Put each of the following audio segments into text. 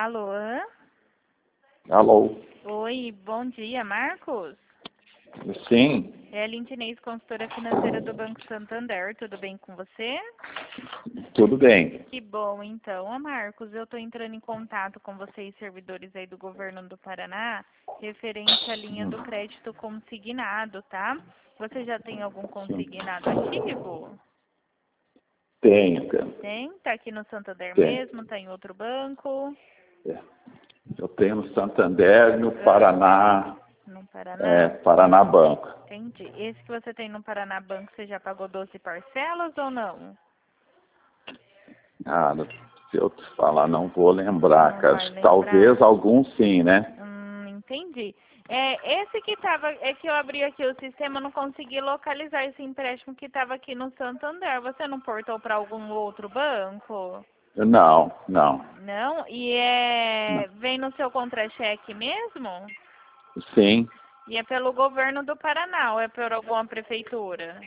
Alô? Alô? Oi, bom dia, Marcos? Sim, É a Lintinês, consultora financeira do Banco Santander. Tudo bem com você? tudo bem. Que bom, então. Ô, Marcos, eu estou entrando em contato com vocês, servidores aí do governo do Paraná, referente à linha do crédito consignado, tá? Você já tem algum consignado ativo? Tenho, cara. Tem? Tá aqui no Santander Tem. mesmo? Tá em outro banco? É. Eu tenho no Santander, no Paraná, No Paraná? Paraná Banco. Entendi. Esse que você tem no Paraná Banco, você já pagou 12 parcelas ou não? Ah, se eu te falar, não vou lembrar, Não cara. vai lembrar. Talvez alguns sim, né? Entendi. Esse que tava, é que eu abri aqui o sistema, não consegui localizar esse empréstimo que estava aqui no Santander. Você não portou para algum outro banco? Não, não. Não? E vem no seu contra-cheque mesmo? Sim, E é pelo governo do Paraná ou é por alguma prefeitura?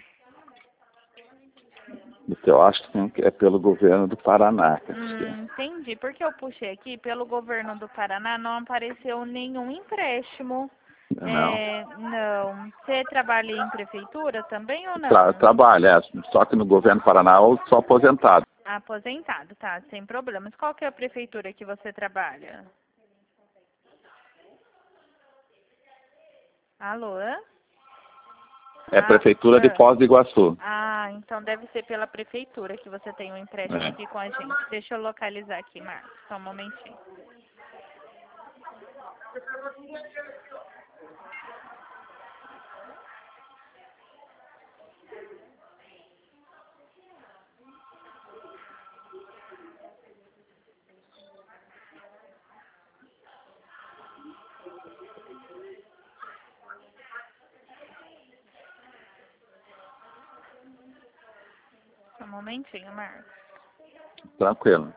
eu acho que é pelo governo do Paraná. Entendi. Porque eu puxei aqui, pelo governo do Paraná não apareceu nenhum empréstimo. Não. Não. Você trabalha em prefeitura também ou não? Trabalho, só que no governo do Paraná eu sou aposentado. Aposentado, tá, sem problemas. Qual que é a prefeitura que você trabalha? Alô? É Prefeitura de Foz do Iguaçu. Então deve ser pela prefeitura que você tem um empréstimo aqui com a gente. Deixa eu localizar aqui, Marcos, só um momentinho. Só um momentinho, Marcos. Tranquilo.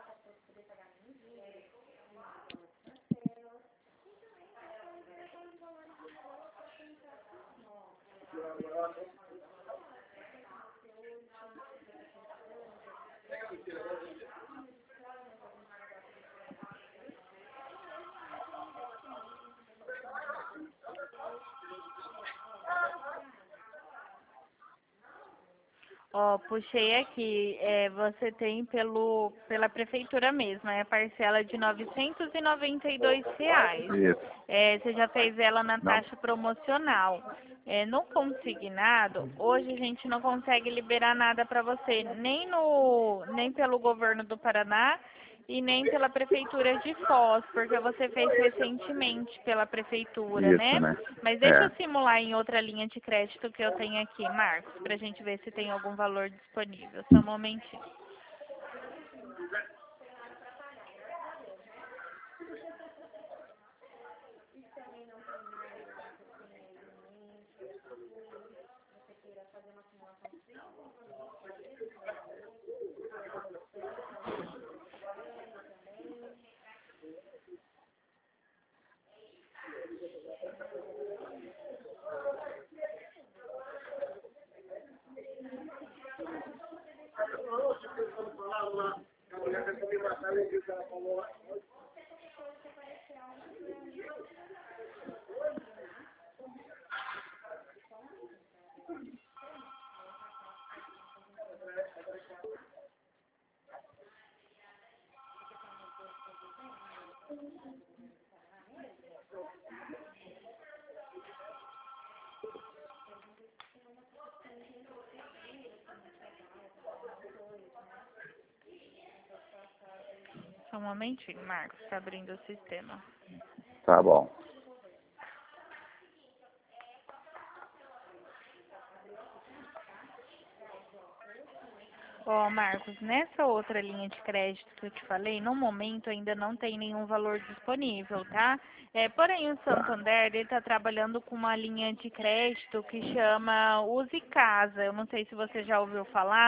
Ó, puxei aqui, você tem pela prefeitura mesmo, é a parcela de R$ 992. Isso. Você já fez ela na Não. taxa promocional. No consignado, hoje a gente não consegue liberar nada para você, nem pelo governo do Paraná e nem pela prefeitura de Foz, porque você fez recentemente pela prefeitura, Isso, né? né? Mas deixa eu simular em outra linha de crédito que eu tenho aqui, Marcos, pra gente ver se tem algum valor disponível. Só um momentinho. Só um momentinho, Marcos, tá abrindo o sistema. Tá bom. Ó, Marcos, nessa outra linha de crédito que eu te falei, no momento ainda não tem nenhum valor disponível, tá? Porém, o Santander, ele tá trabalhando com uma linha de crédito que chama Use Casa. Eu não sei se você já ouviu falar,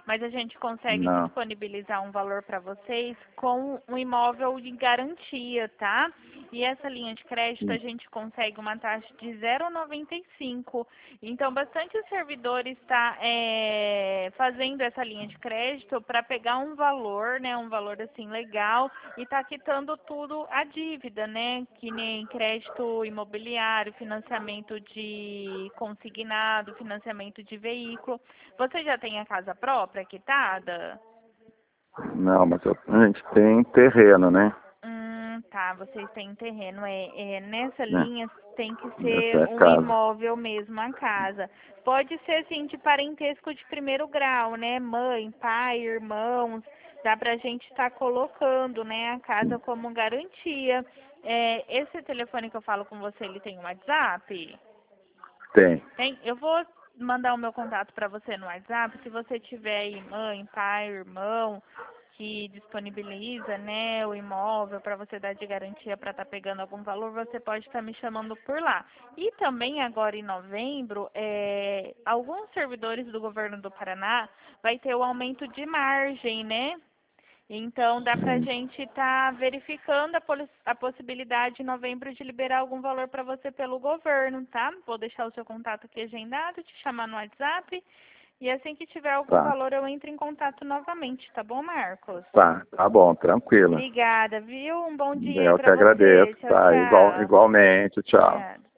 mas a gente consegue Não. disponibilizar um valor para vocês com um imóvel de garantia, tá? E essa linha de crédito a gente consegue uma taxa de 0,95. Então, bastante servidores está fazendo essa linha de crédito para pegar um valor, né, um valor assim legal e tá quitando tudo a dívida, né, que nem crédito imobiliário, financiamento de consignado, financiamento de veículo. Você já tem a casa própria quitada? Não, mas a gente tem terreno, né? Tá, vocês têm terreno. Nessa É, linha tem que essa ser é a um casa. imóvel mesmo, a casa. Pode ser, assim, de parentesco de primeiro grau, né? Mãe, pai, irmãos. Dá pra gente estar colocando, né, a casa como garantia. Esse telefone que eu falo com você, ele tem um WhatsApp? Tem. Tem? Eu vou mandar o meu contato para você no WhatsApp. Se você tiver aí mãe, pai, irmão que disponibiliza, né, o imóvel para você dar de garantia para estar pegando algum valor, você pode estar me chamando por lá. E também agora em novembro, alguns servidores do governo do Paraná vai ter o aumento de margem, né? Então, dá para a gente estar verificando a possibilidade em novembro de liberar algum valor para você pelo governo, tá? Vou deixar o seu contato aqui agendado, te chamar no WhatsApp. E assim que tiver algum Tá. valor, eu entro em contato novamente, tá bom, Marcos? Tá bom, tranquilo. Obrigada, viu? Um bom dia Eu que para você. agradeço, Tchau, tá? tchau. Igualmente, tchau. Obrigada.